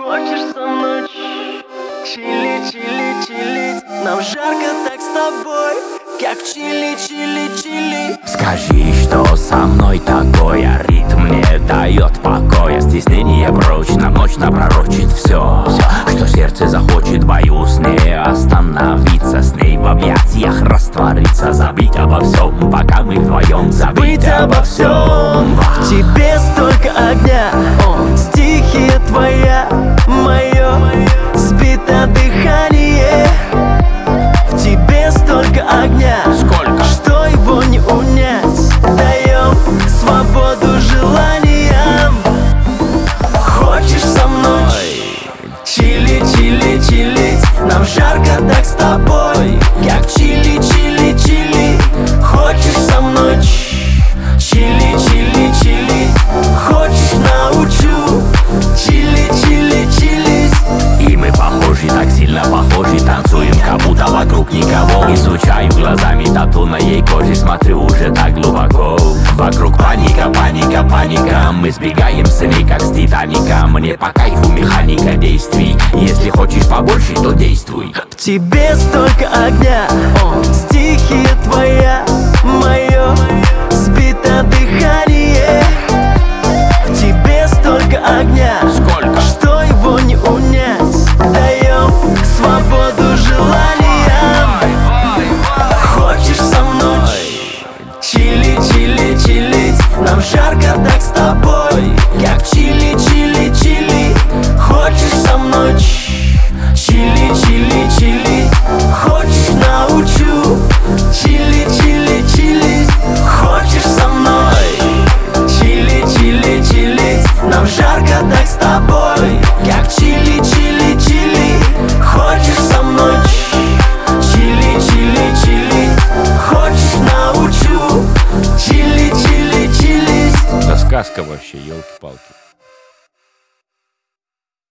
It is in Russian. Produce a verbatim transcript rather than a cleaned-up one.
Хочешь со мной чили, чили, чили? Нам жарко так с тобой, как чили, чили, чили. Скажи, что со мной такое, ритм не дает покоя. Стеснение прочно, ночь напророчит все, все, что сердце захочет. Боюсь не остановиться, с ней в объятиях раствориться. Забыть обо всем, пока мы вдвоем. Забыть обо всем. В тебе столько огня, стихия твоя, мое сбито дыхание. В тебе столько огня, Сколько? что его не унять. Даем свободу желаниям. Хочешь со мной чили, чили, чили? Нам жарко так с тобой, как чили, чили, чили. Хочешь со мной чили, чили, чили? Хочешь научу чили, чили, чили? И мы похожи, так сильно похожи. Танцуем, как будто вокруг никого. Изучаю глазами тату на ей коже. Смотрю уже так глубоко. Вокруг паника, паника, паника. Мы сбегаем с ней, как с Титаника. Мне по кайфу механика действий. Если хочешь побольше, то действуй. В тебе столько огня, стихия твоя, мое сбито дыхание. В тебе столько огня, Сколько? что его не унять. Даем свободу желаниям. Хочешь со мной чили, чили, чили? Нам жарко так с тобой, как чили, чили, чили. Хочешь со мной чили, чили, чили? Хочешь научу чили, чили, чили? Хочешь со мной чили, чили, чили? Нам жарко так с тобой, как чили, чили, чили. Хочешь со мной чили, чили, чили? Хочешь научу чили, чили, чили? Да сказка вообще, елки-палки.